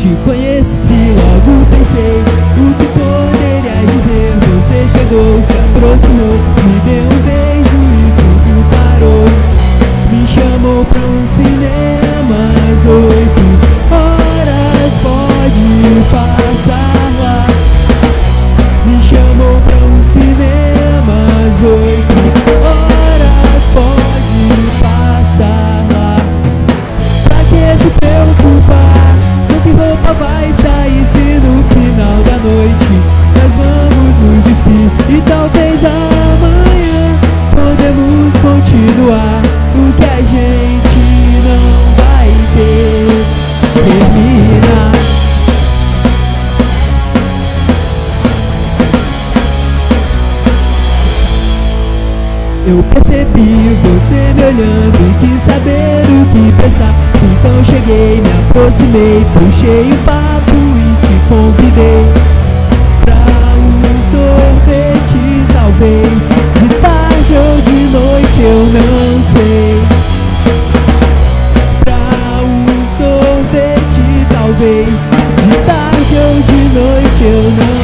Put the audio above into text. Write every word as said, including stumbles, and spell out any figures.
te conheci, logo pensei o que poderia dizer. Você chegou, se aproximou, me deu um beijo e tudo parou. Me chamou pra um cinema às oito horas, pode passar lá. Me chamou pra um cinema às oito horas, pode passar lá. Pra que se preocupar com que roupa vai sair se no final da noite nós vamos nos despir? E talvez amanhã podemos continuar o que a gente não vai ter, terminar. Eu percebi você me olhando e quis saber o que pensar. Então cheguei, me aproximei, puxei o papo e te convidei pra um sorvete, talvez de tarde ou de noite, eu não sei. Pra um sorvete, talvez de tarde ou de noite, eu não